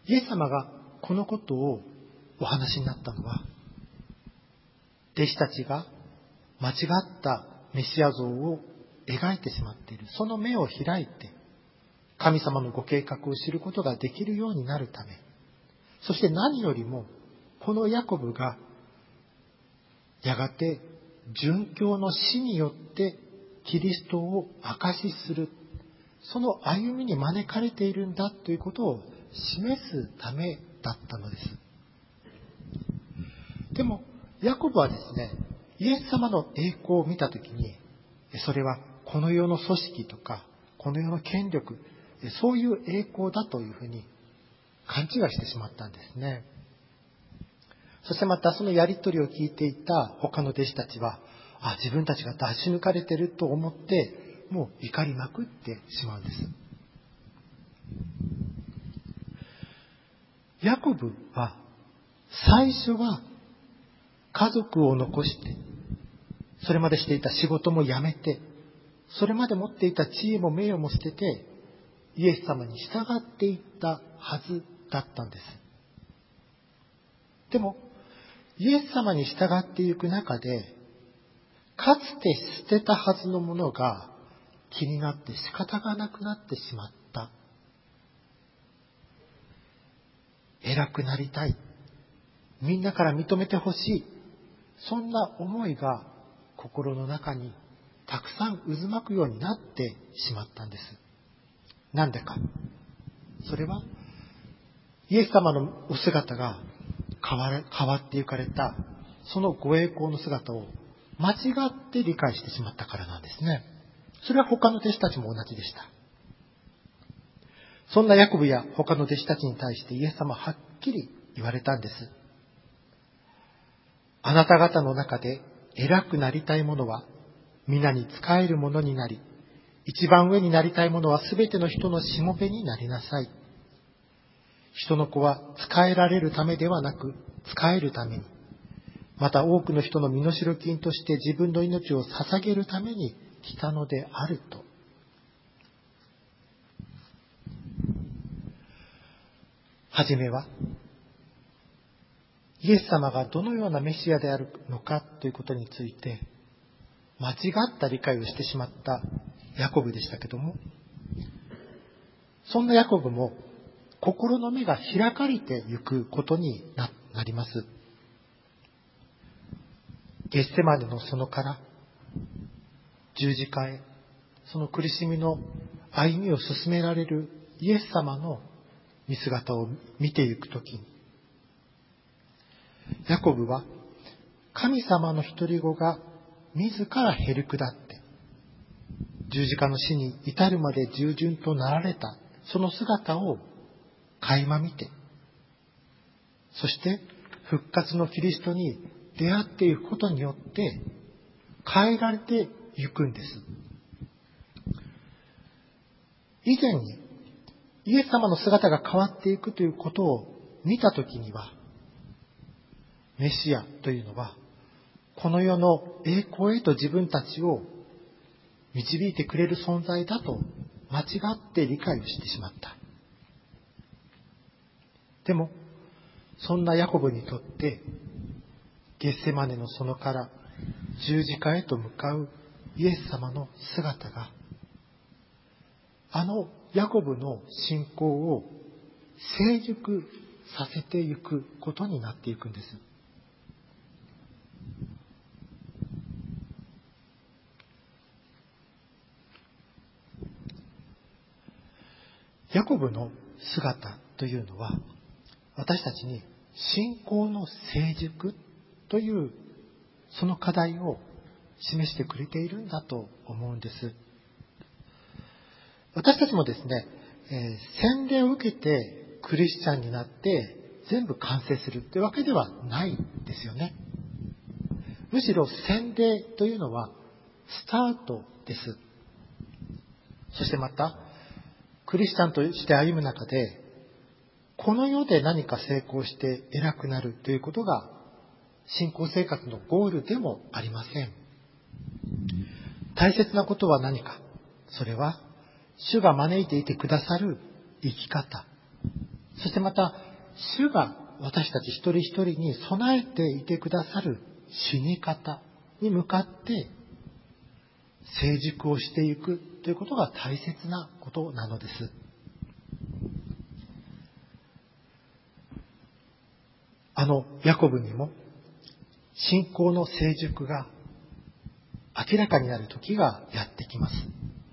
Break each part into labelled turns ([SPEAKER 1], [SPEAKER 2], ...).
[SPEAKER 1] イエス様がこのことをお話になったのは、弟子たちが間違ったメシア像を描いてしまっている。その目を開いて、神様のご計画を知ることができるようになるため、そして何よりも、このヤコブがやがて殉教の死によってキリストを証しする、その歩みに招かれているんだということを示すためだったのです。でもヤコブはですね、イエス様の栄光を見たときに、それはこの世の組織とかこの世の権力、そういう栄光だというふうに勘違いしてしまったんですね。そしてまたそのやりとりを聞いていた他の弟子たちは、自分たちが出し抜かれていると思ってもう怒りまくってしまうんです。ヤコブは最初は家族を残して、それまでしていた仕事も辞めて、それまで持っていた地位も名誉も捨てて、イエス様に従っていったはずだったんです。でもイエス様に従っていく中で、かつて捨てたはずのものが気になって仕方がなくなってしまった。偉くなりたい。みんなから認めてほしい。そんな思いが心の中にたくさん渦巻くようになってしまったんです。なんでか。それはイエス様のお姿が変わっていかれた、そのご栄光の姿を間違って理解してしまったからなんですね。それは他の弟子たちも同じでした。そんなヤコブや他の弟子たちに対してイエス様ははっきり言われたんです。あなた方の中で偉くなりたい者は皆に仕える者になり、一番上になりたい者はすべての人のしもべになりなさい。人の子は仕えられるためではなく、仕えるために、また多くの人の身代金として自分の命を捧げるために来たのであると。はじめは、イエス様がどのようなメシアであるのかということについて、間違った理解をしてしまったヤコブでしたけども、そんなヤコブも心の目が開かれていくことになります。ゲッセマネの園から十字架へ、その苦しみの歩みを進められるイエス様の見姿を見ていくときに、ヤコブは神様の独り子が自らへり下って十字架の死に至るまで従順となられたその姿を垣間見て、そして復活のキリストに出会っていくことによって変えられていくんです。以前にイエス様の姿が変わっていくということを見たときには、メシアというのはこの世の栄光へと自分たちを導いてくれる存在だと間違って理解をしてしまった。でもそんなヤコブにとってゲッセマネの園から十字架へと向かうイエス様の姿が、あのヤコブの信仰を成熟させていくことになっていくんです。ヤコブの姿というのは、私たちに信仰の成熟というその課題を示してくれているんだと思うんです。私たちもですね、洗礼を受けてクリスチャンになって全部完成するというわけではないですよね。むしろ洗礼というのはスタートです。そしてまたクリスチャンとして歩む中で、この世で何か成功して偉くなるということが信仰生活のゴールでもありません。大切なことは何か。それは主が招いていてくださる生き方、 そしてまた、主が私たち一人一人に備えていてくださる死に方に向かって成熟をしていくということが大切なことなのです。ヤコブにも信仰の成熟が明らかになる時がやってきます。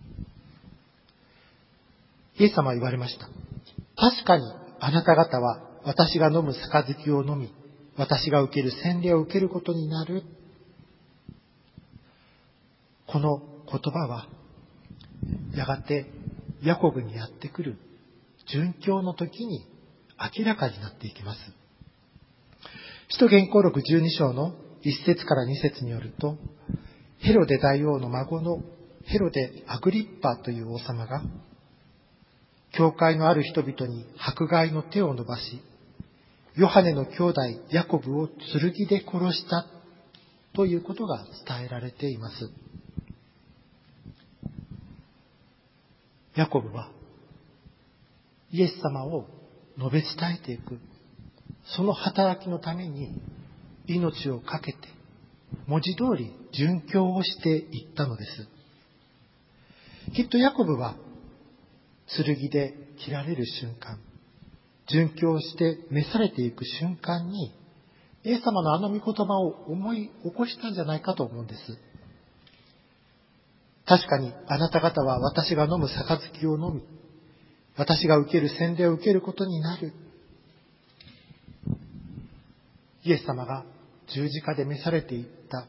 [SPEAKER 1] イエス様は言われました。確かにあなた方は私が飲む杯を飲み、私が受ける洗礼を受けることになる。この言葉はやがてヤコブにやってくる殉教の時に明らかになっていきます。使徒言行録12章の1節から2節によると、ヘロデ大王の孫のヘロデ・アグリッパという王様が、教会のある人々に迫害の手を伸ばし、ヨハネの兄弟ヤコブを剣で殺したということが伝えられています。ヤコブはイエス様を述べ伝えていく、その働きのために命を懸けて文字通り殉教をしていったのです。きっとヤコブは剣で切られる瞬間、殉教して召されていく瞬間にイエス様のあの御言葉を思い起こしたんじゃないかと思うんです。確かにあなた方は私が飲む杯を飲み、私が受ける洗礼を受けることになる。イエス様が十字架で召されていった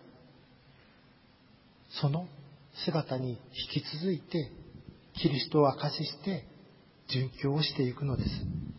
[SPEAKER 1] その姿に引き続いてキリストを証しして殉教をしていくのです。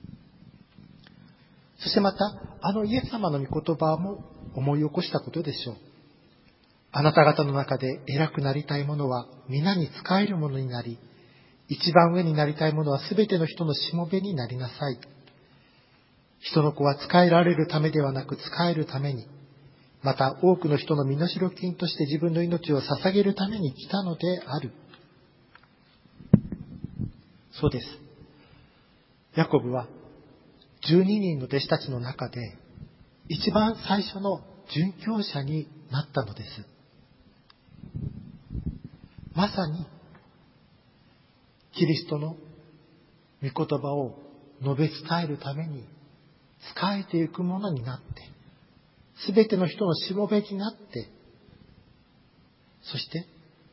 [SPEAKER 1] そしてまたあのイエス様の御言葉も思い起こしたことでしょう。あなた方の中で偉くなりたい者は皆に仕える者になり、一番上になりたい者はすべての人のしもべになりなさい。人の子は仕えられるためではなく仕えるために、また多くの人の身代金として自分の命を捧げるために来たのである。そうです。ヤコブは12人の弟子たちの中で一番最初の殉教者になったのです。まさにキリストの御言葉を述べ伝えるために仕えていくものになって、すべての人のしもべになって、そして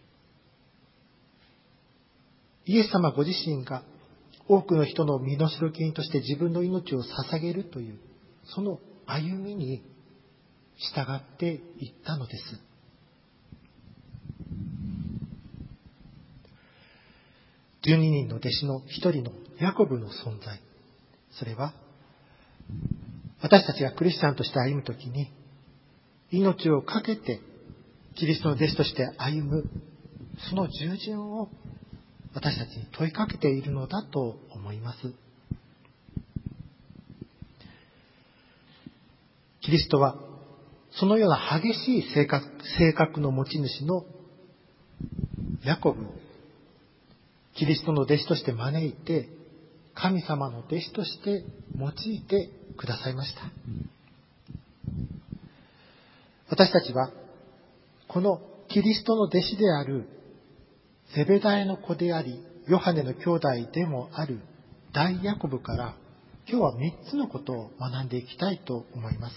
[SPEAKER 1] イエス様ご自身が多くの人の身代金として自分の命を捧げるというその歩みに従っていったのです。12人の弟子の一人のヤコブの存在、それは私たちがクリスチャンとして歩むときに命を懸けてキリストの弟子として歩むその従順を私たちに問いかけているのだと思います。キリストはそのような激しい性格の持ち主のヤコブをキリストの弟子として招いて、神様の弟子として用いてくださいました。私たちはこのキリストの弟子であるゼベダエの子でありヨハネの兄弟でもある大ヤコブから今日は3つのことを学んでいきたいと思います。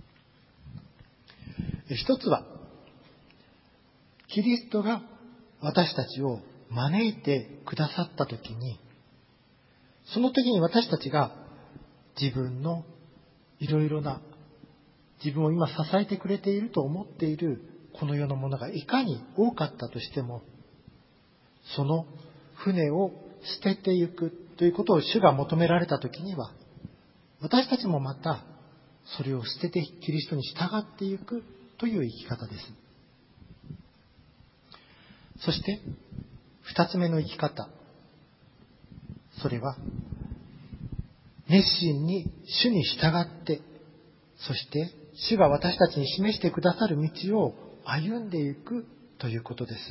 [SPEAKER 1] 一つはキリストが私たちを招いてくださったときに、その時に私たちが自分のいろいろな自分を今支えてくれていると思っているこの世のものがいかに多かったとしても、その船を捨てていくということを主が求められたときには、私たちもまたそれを捨ててキリストに従っていくという生き方です。そして二つ目の生き方、それは熱心に主に従って、そして主が私たちに示してくださる道を歩んでいくということです。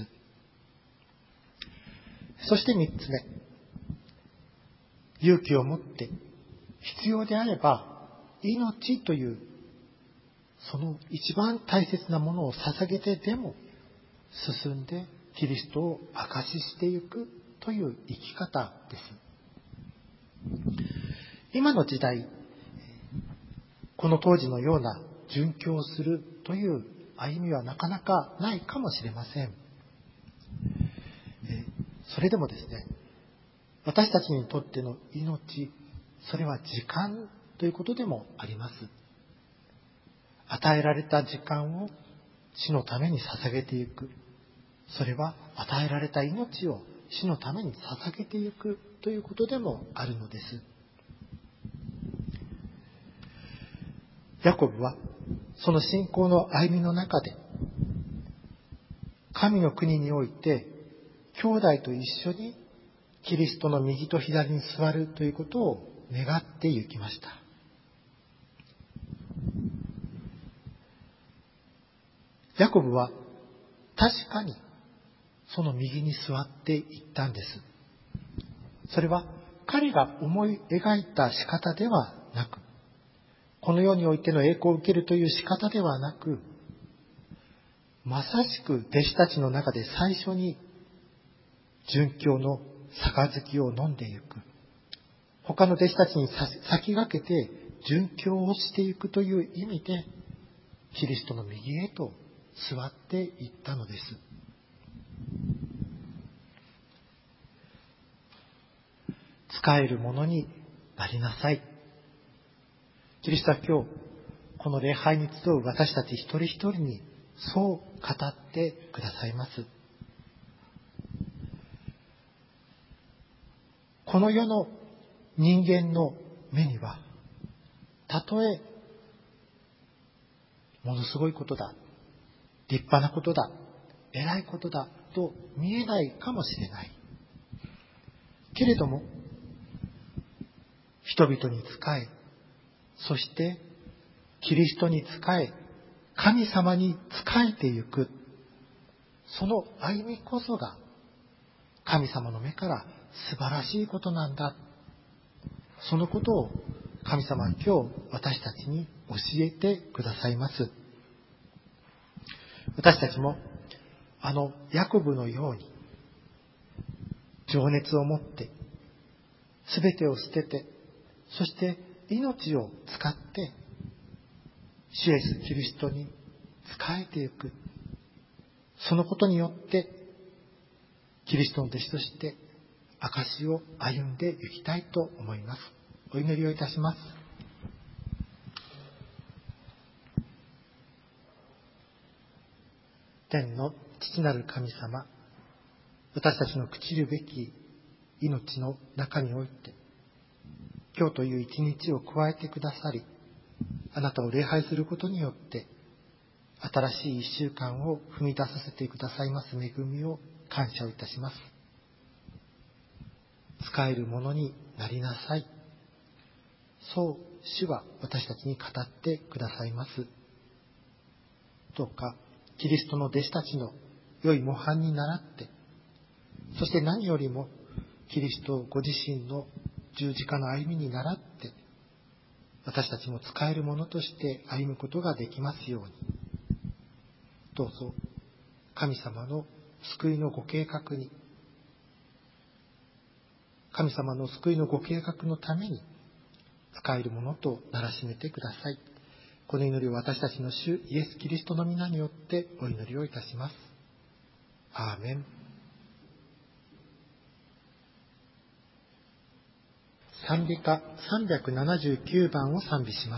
[SPEAKER 1] そして三つ目、勇気を持って必要であれば、命というその一番大切なものを捧げてでも進んでキリストを証ししていくという生き方です。今の時代、この当時のような殉教をするという歩みはなかなかないかもしれません。それでもですね、私たちにとっての命、それは時間ということでもあります。与えられた時間を死のために捧げていく。それは与えられた命を死のために捧げていくということでもあるのです。ヤコブはその信仰の歩みの中で、神の国において兄弟と一緒にキリストの右と左に座るということを願って行きました。ヤコブは確かにその右に座っていったんです。それは彼が思い描いた仕方ではなく、この世においての栄光を受けるという仕方ではなく、まさしく弟子たちの中で最初に殉教の杯を飲んでいく。他の弟子たちに先駆けて殉教をしていくという意味で、キリストの右へと座っていったのです。使えるものになりなさい。キリストは今日、この礼拝に集う私たち一人一人にそう語ってくださいます。この世の人間の目には、たとえものすごいことだ、立派なことだ、偉いことだと見えないかもしれない。けれども、人々に仕え、そしてキリストに仕え、神様に仕えてゆく、その歩みこそが神様の目から素晴らしいことなんだ。そのことを神様は今日私たちに教えてくださいます。私たちもヤコブのように情熱を持って全てを捨てて、そして命を使って主イエスキリストに仕えていく。そのことによってキリストの弟子として証を歩んでいきたいと思います。お祈りをいたします。天の父なる神様、私たちの朽ちるべき命の中において、今日という一日を加えてくださり、あなたを礼拝することによって新しい一週間を踏み出させてくださいます恵みを感謝をいたします。使えるものになりなさい。そう主は私たちに語ってくださいます。どうかキリストの弟子たちの良い模範に倣って、そして何よりもキリストご自身の十字架の歩みに倣って、私たちも使えるものとして歩むことができますように。どうぞ神様の救いのご計画に、神様の救いのご計画のために使えるものとならしめてください。この祈りを私たちの主イエス・キリストの皆によってお祈りをいたします。アーメン。賛美歌379番を賛美します。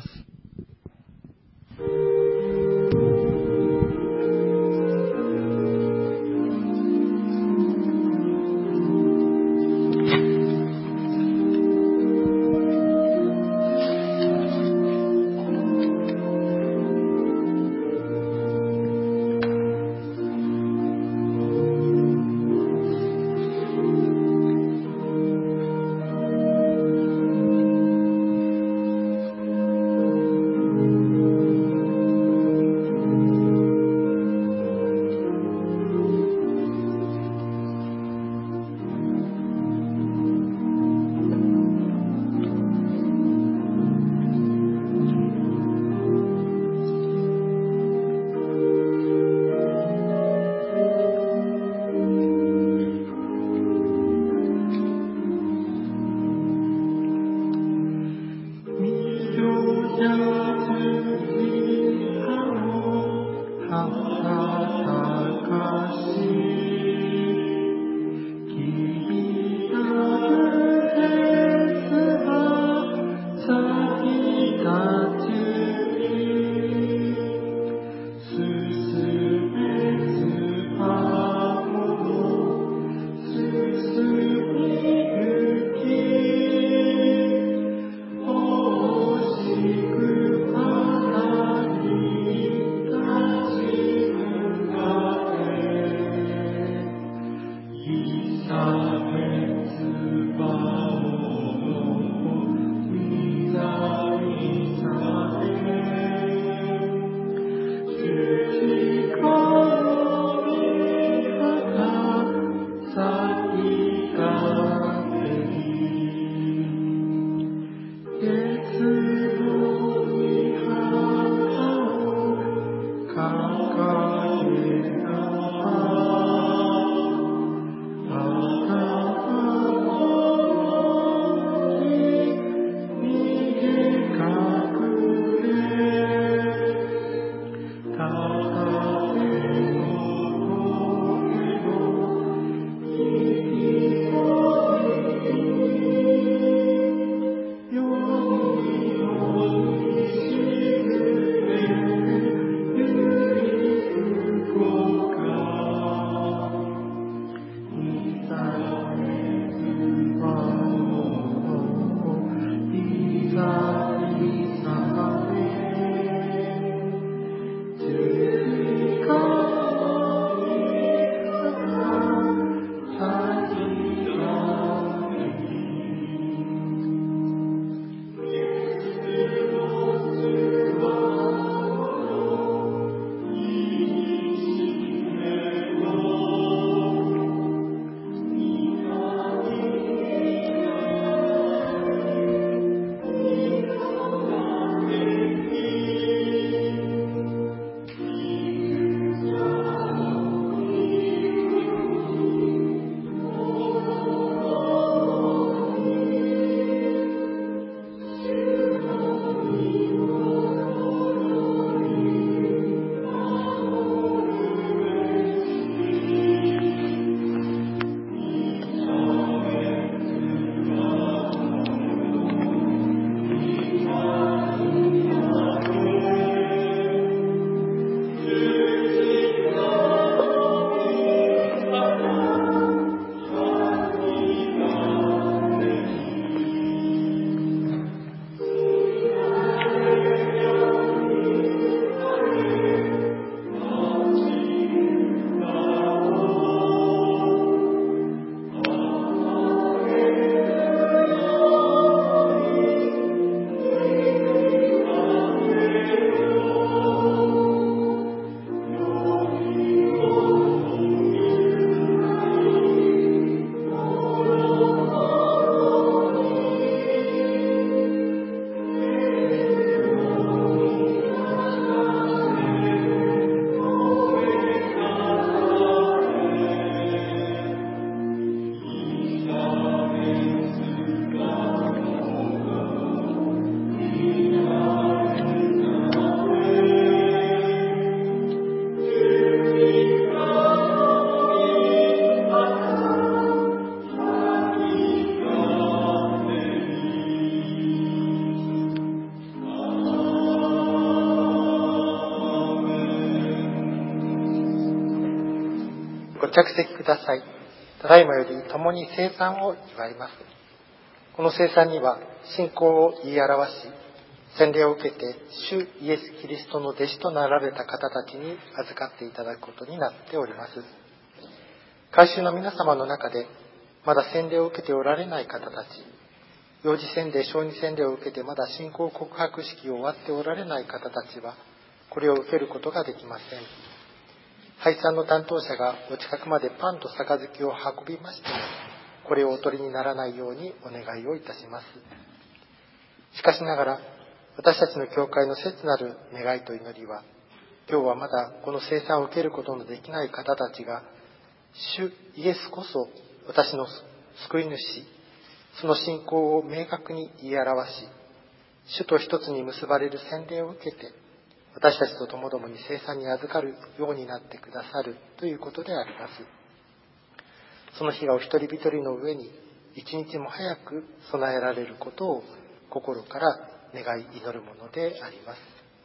[SPEAKER 1] 着席ください。ただいまより共に聖餐を祝います。この聖餐には信仰を言い表し、洗礼を受けて主イエス・キリストの弟子となられた方たちに預かっていただくことになっております。改宗の皆様の中でまだ洗礼を受けておられない方たち、幼児洗礼、小児洗礼を受けてまだ信仰告白式を終わっておられない方たちは、これを受けることができません。配膳の担当者がお近くまでパンと杯を運びましても、これをお取りにならないようにお願いをいたします。しかしながら、私たちの教会の切なる願いと祈りは、今日はまだこの聖餐を受けることのできない方たちが、主イエスこそ私の救い主、その信仰を明確に言い表し、主と一つに結ばれる洗礼を受けて、私たちと共々に聖餐に預かるようになってくださるということであります。その日がお一人一人の上に一日も早く備えられることを心から願い祈るものであります。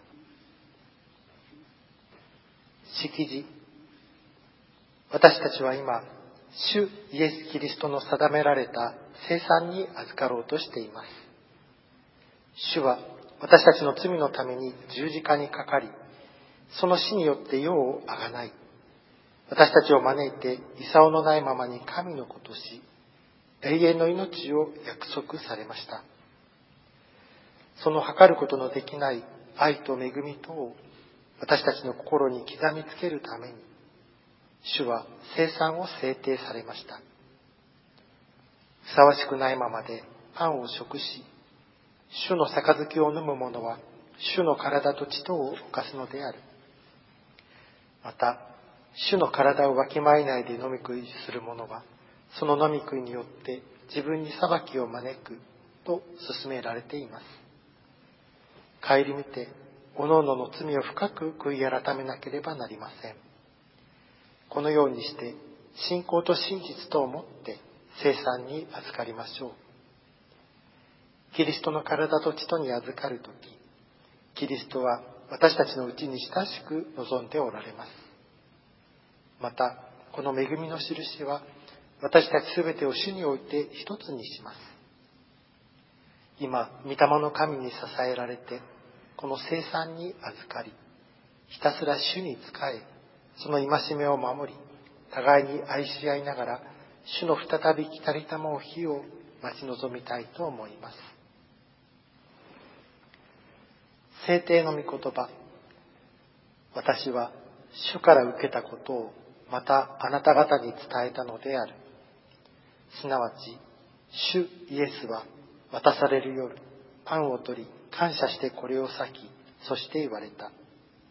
[SPEAKER 1] 式辞。私たちは今、主イエス・キリストの定められた聖餐に預かろうとしています。主は私たちの罪のために十字架にかかり、その死によって世をあがない、私たちを招いて功のないままに神の子とし、永遠の命を約束されました。その計ることのできない愛と恵みとを私たちの心に刻みつけるために、主は聖餐を制定されました。ふさわしくないままでパンを食し、 主の杯を飲む者は主の体と血とを犯すのである。また主の体をわきまえないで飲み食いする者はその飲み食いによって自分に裁きを招くと勧められています。顧みておのおのの罪を深く悔い改めなければなりません。このようにして信仰と真実とをもって聖餐に預かりましょう。キリストの体と血とに預かるとき、キリストは私たちのうちに親しく望んでおられます。またこの恵みの印は私たちすべてを主において一つにします。今御霊の神に支えられてこの聖餐に預かり、ひたすら主に仕え、その戒めを守り、互いに愛し合いながら主の再び来たりたまう日を待ち望みたいと思います。聖帝の御言葉。私は主から受けたことをまたあなた方に伝えたのである。すなわち主イエスは渡される夜パンを取り感謝してこれを裂き、そして言われた。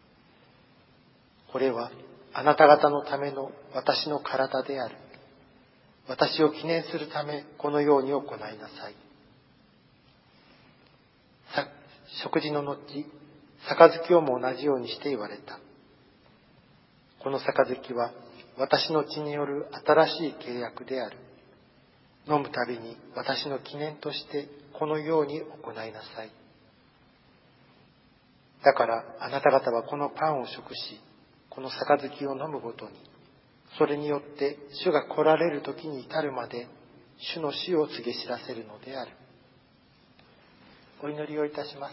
[SPEAKER 1] これはあなた方のための私の体である。私を記念するためこのように行いなさい。食事の後、杯をも同じようにして言われた。この杯は私の血による新しい契約である。飲むたびに私の記念としてこのように行いなさい。だからあなた方はこのパンを食し、この杯を飲むごとに、それによって主が来られる時に至るまで主の死を告げ知らせるのである。お祈りをいたします。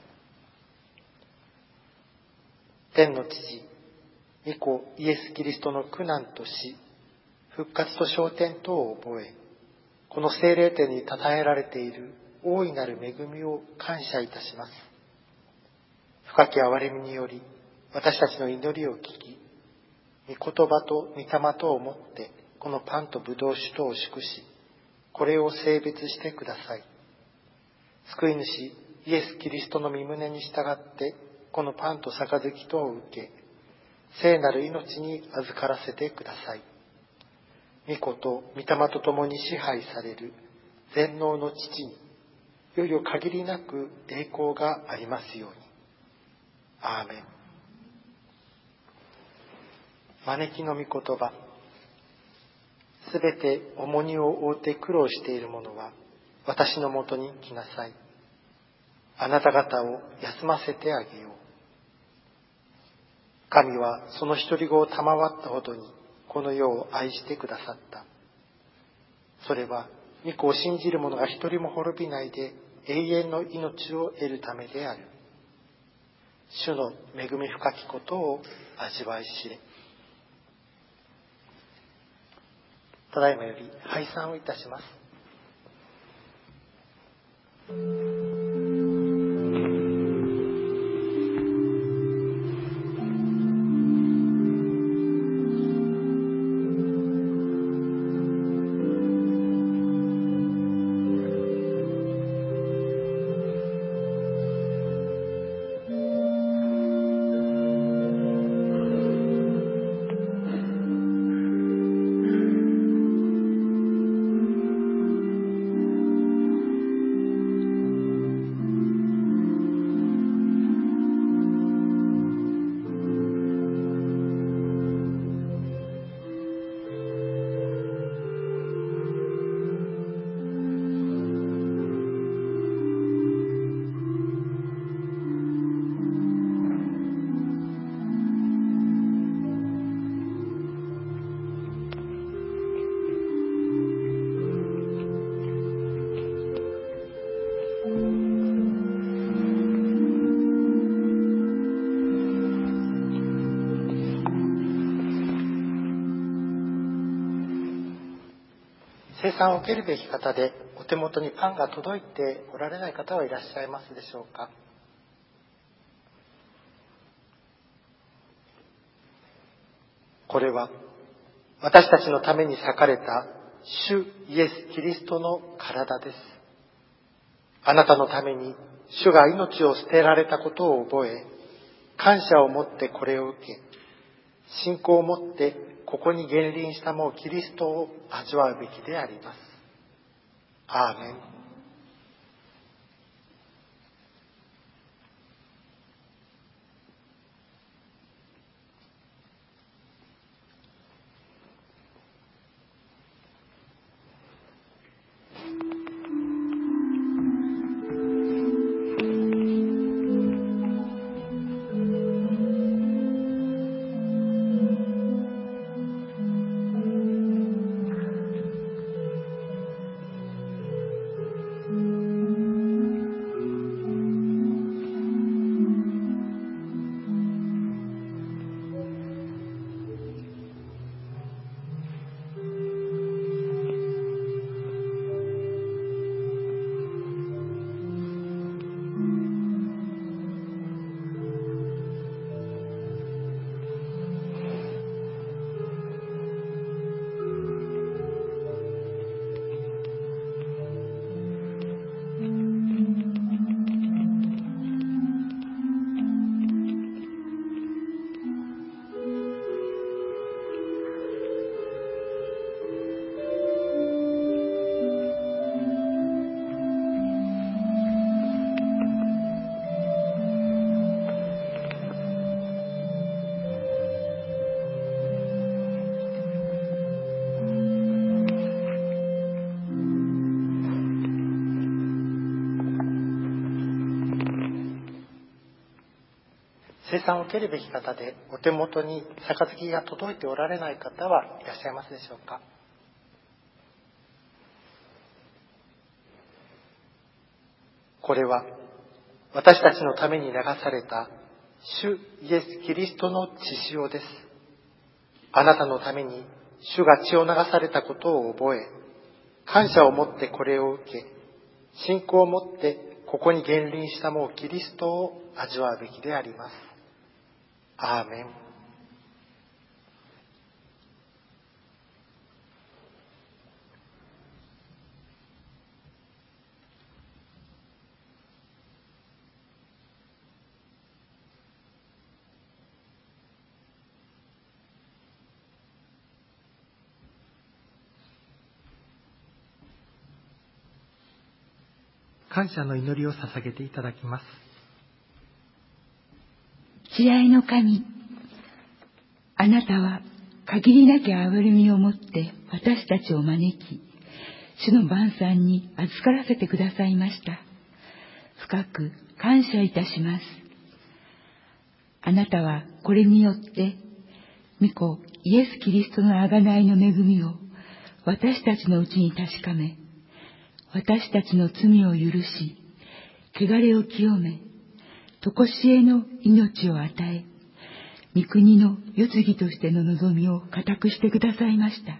[SPEAKER 1] 天の父、御子イエス・キリストの苦難と死、復活と昇天とを覚え、この聖霊典に称えられている大いなる恵みを感謝いたします。深き憐れみにより私たちの祈りを聞き、御言葉と御霊とをもってこのパンと葡萄酒とを祝し、これを聖別してください。救い主イエス・キリストの御胸に従ってこのパンと杯とを受け、聖なる命に預からせてください。御子と御霊と共に支配される全能の父にいよいよ限りなく栄光がありますように。アーメン。招きの御言葉。すべて重荷を負って苦労している者は私のもとに来なさい。あなた方を休ませてあげよう。神はその一人子を賜ったほどにこの世を愛してくださった。それは御子を信じる者が一人も滅びないで永遠の命を得るためである。主の恵み深きことを味わい知れ。ただいまより拝賛をいたします。聖餐を受けるべき方でお手元にパンが届いておられない方はいらっしゃいますでしょうか。これは私たちのために裂かれた主イエス・キリストの体です。 あなたのために主が命を捨てられたことを覚え、感謝を持ってこれを受け、信仰を持ってここに現臨したもうキリストを味わうべきであります。アーメン。聖餐を受けるべき方でお手元に杯が届いておられない方はいらっしゃいますでしょうか。これは私たちのために流された主イエス・キリストの血潮です。あなたのために主が血を流されたことを覚え、感謝を持ってこれを受け、信仰を持ってここに現臨したもうキリストを味わうべきであります。アーメン。感謝の祈りを捧げていただきます。
[SPEAKER 2] 慈愛の神、あなたは限りなき憐れみをもって私たちを招き、主の晩餐に預からせてくださいました。深く感謝いたします。あなたはこれによって御子イエス・キリストの贖いの恵みを私たちのうちに確かめ、私たちの罪を許し、汚れを清め、常しえの命を与え、御国の世継ぎとしての望みを固くしてくださいました。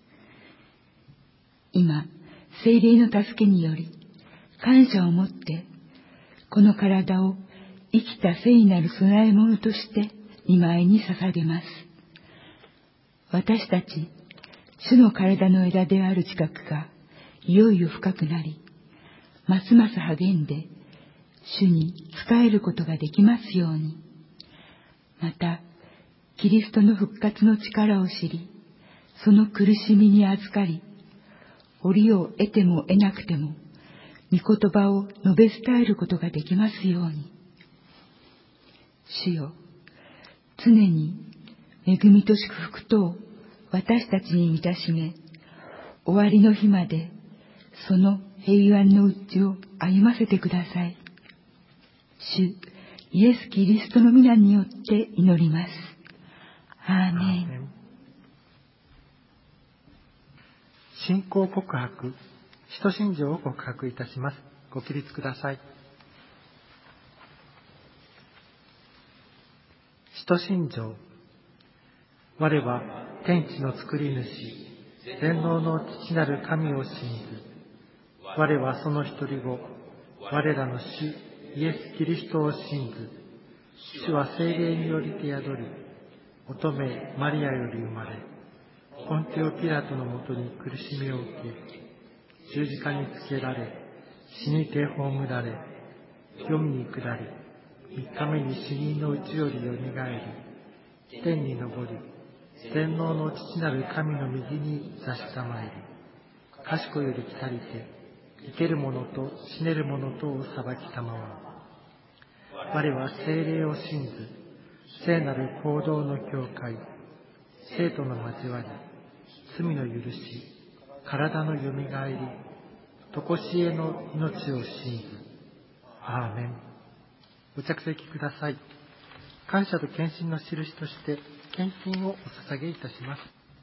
[SPEAKER 2] 今、聖霊の助けにより、感謝を持って、この体を生きた聖なる供え物として御前に捧げます。私たち、主の体の枝である自覚が、いよいよ深くなり、ますます励んで、主に仕えることができますように。また、キリストの復活の力を知り、その苦しみに預かり、折を得ても得なくても、御言葉を述べ伝えることができますように。主よ、常に恵みと祝福とを私たちに満たしめ、終わりの日までその平安のうちを歩ませてください。主イエス・キリストの皆によって祈ります。アーメン。
[SPEAKER 1] 信仰告白、使徒信条を告白いたします。ご起立ください。使徒信条。我は天地の作り主、全能の父なる神を信ず。我はその一人子、我らの主イエス・キリストを信ず。主は聖霊によりて宿り、乙女マリアより生まれ、ポンテオピラトのもとに苦しみを受け、十字架につけられ、 死にて葬られ、黄泉に下り、3日目に死人のうちよりよみがえり、天に昇り、全能の父なる神の右に座したまえり、賢より来たりて、生ける者と死ねる者とを裁きたまわう。我は聖霊を信ず、聖なる行動の教会、生徒の交わり、罪の許し、体のよみがえり、とこしえの命を信ず。アーメン。ご着席ください。感謝と献身の印として献金をお捧げいたします。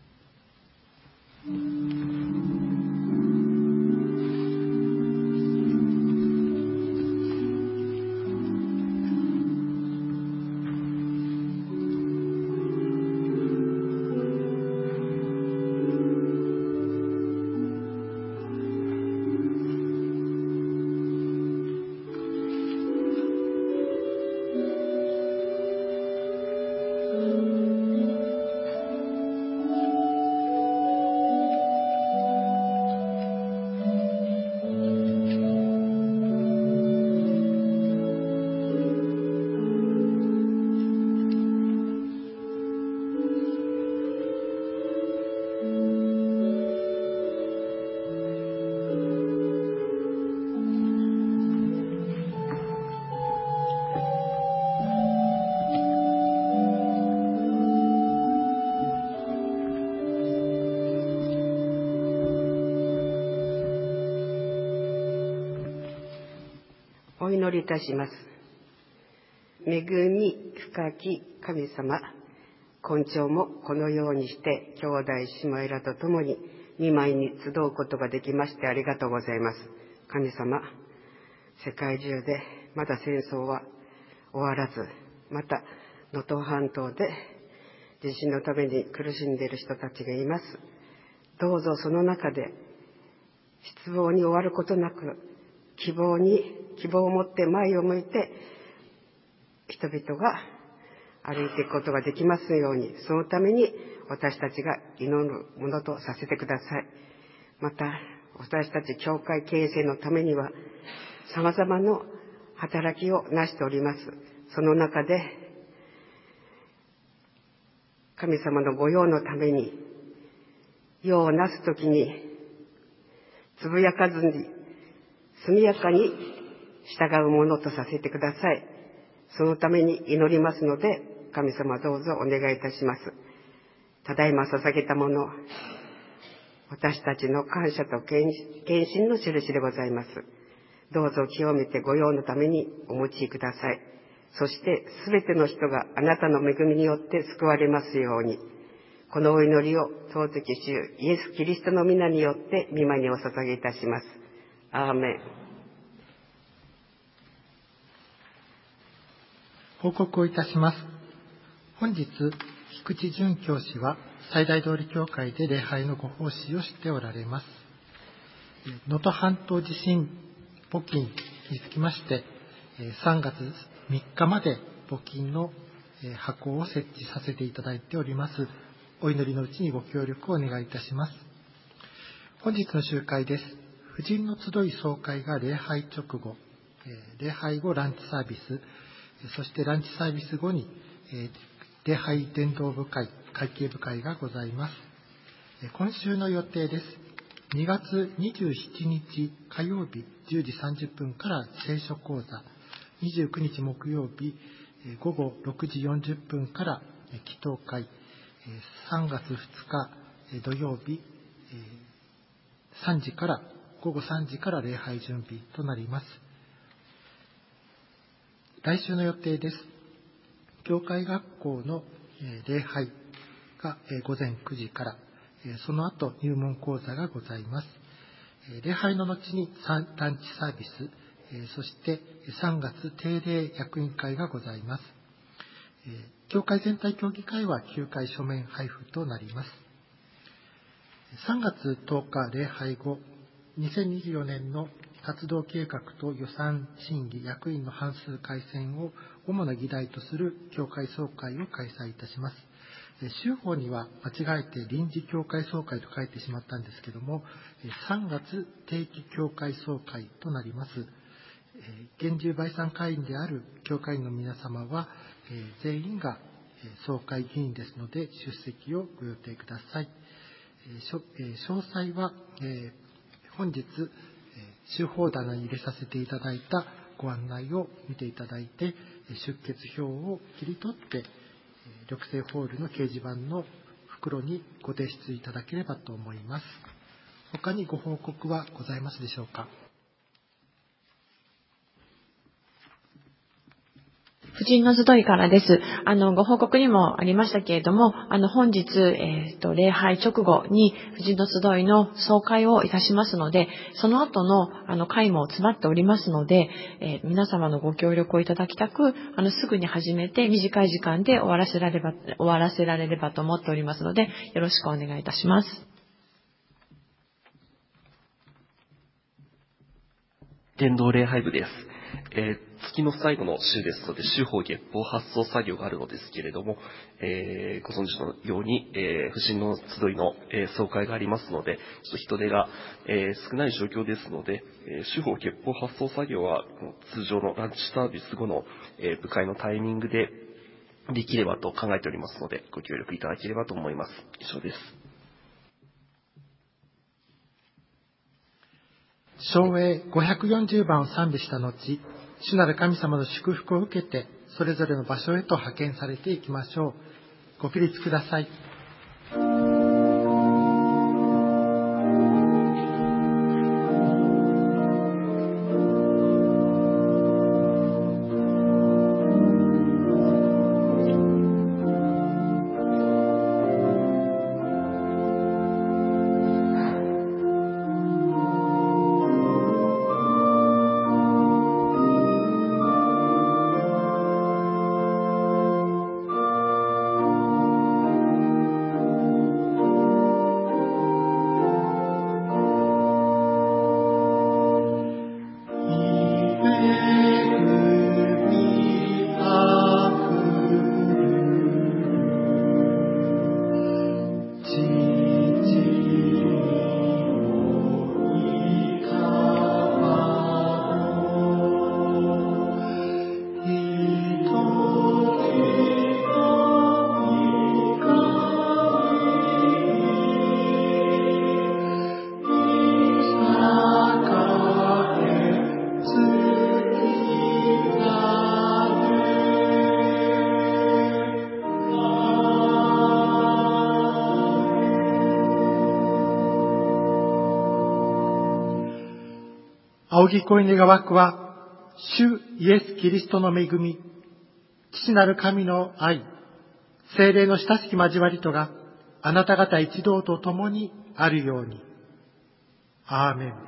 [SPEAKER 3] お祈りいたします。恵み深き神様、今朝もこのようにして兄弟姉妹らと共に御前に集うことができましてありがとうございます。神様、世界中でまだ戦争は終わらず、また能登半島で地震のために苦しんでいる人たちがいます。どうぞその中で失望に終わることなく、希望を持って前を向いて人々が歩いていくことができますように、そのために私たちが祈るものとさせてください。また私たち教会形成のためには様々な働きをなしております。その中で神様のご用のために用をなすときにつぶやかずに速やかに従うものとさせてください。そのために祈りますので、神様どうぞお願いいたします。ただいま捧げたもの、私たちの感謝と献身の印でございます。どうぞ清めてご用のためにお持ちください。そしてすべての人があなたの恵みによって救われますように、このお祈りを尊き主イエス・キリストの皆によって御前にお捧げいたします。アーメン。
[SPEAKER 1] 報告をいたします。本日、菊池淳教師は最大通り教会で礼拝のご奉仕をしておられます。能登半島地震募金につきまして、3月3日まで募金の箱を設置させていただいております。お祈りのうちにご協力をお願いいたします。本日の集会です。婦人の集い総会が礼拝直後、礼拝後ランチサービス、そしてランチサービス後に、礼拝伝道部会、会計部会がございます。今週の予定です。2月27日火曜日10時30分から聖書講座、29日木曜日午後6時40分から祈祷会、3月2日土曜日午後3時から礼拝準備となります。来週の予定です。教会学校の礼拝が午前9時から、その後入門講座がございます。礼拝の後にランチサービス、そして3月定例役員会がございます。教会全体協議会は9回書面配布となります。3月10日礼拝後、2024年の活動計画と予算審議役員の半数改選を主な議題とする教会総会を開催いたします。 州法には間違えて臨時教会総会と書いてしまったんですけども、3月定期教会総会となります。現住売産会員である教会員の皆様は、全員が総会議員ですので、出席をご予定ください。詳細は、本日、州法棚に入れさせていただいたご案内を見ていただいて、出欠票を切り取って、緑星ホールの掲示板の袋にご提出いただければと思います。他にご報告はございますでしょうか。
[SPEAKER 4] 婦人の集いからです。ご報告にもありましたけれども、本日、礼拝直後に婦人の集いの総会をいたしますので、その後の、会も詰まっておりますので、皆様のご協力をいただきたく、すぐに始めて短い時間で終わらせられればと思っておりますので、よろしくお願いいたします。
[SPEAKER 5] 伝道礼拝部です。月の最後の週ですので、州法月報発送作業があるのですけれども、ご存知のように、婦人の集いの、総会がありますので、ちょっと人手が、少ない状況ですので、州法月報発送作業は通常のランチサービス後の、部会のタイミングでできればと考えておりますので、ご協力いただければと思います。以上です。
[SPEAKER 1] 唱詠540番を賛美した後、主なる神様の祝福を受けて、それぞれの場所へと派遣されていきましょう。ご起立ください。仰ぎ声願わくは、主イエス・キリストの恵み、父なる神の愛、聖霊の親しき交わりとが、あなた方一同と共にあるように。アーメン。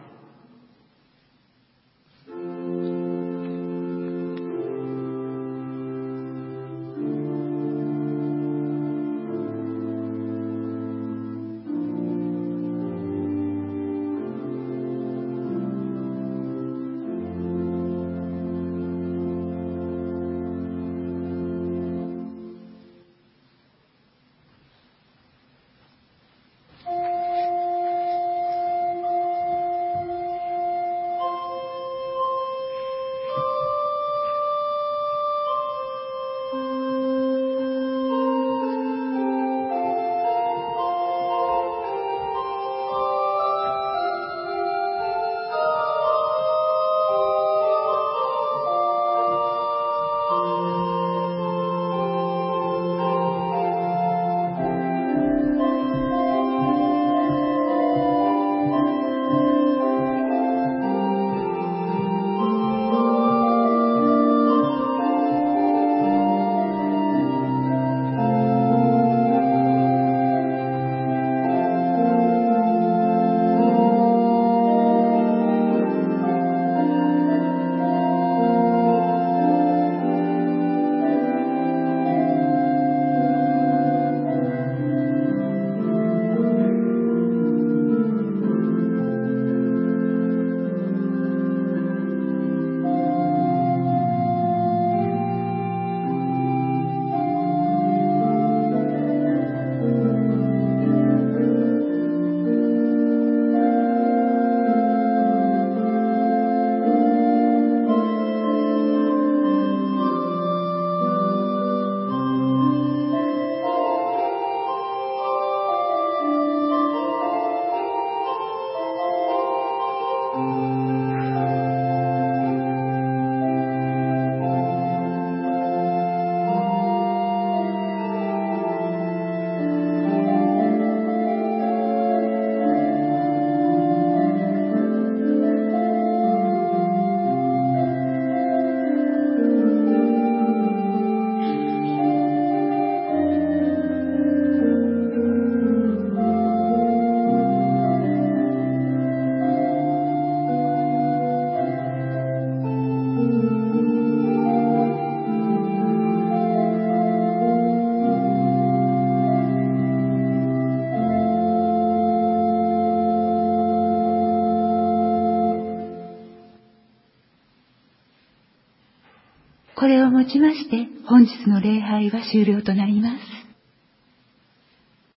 [SPEAKER 2] これをもちまして本日の礼拝は終了となります。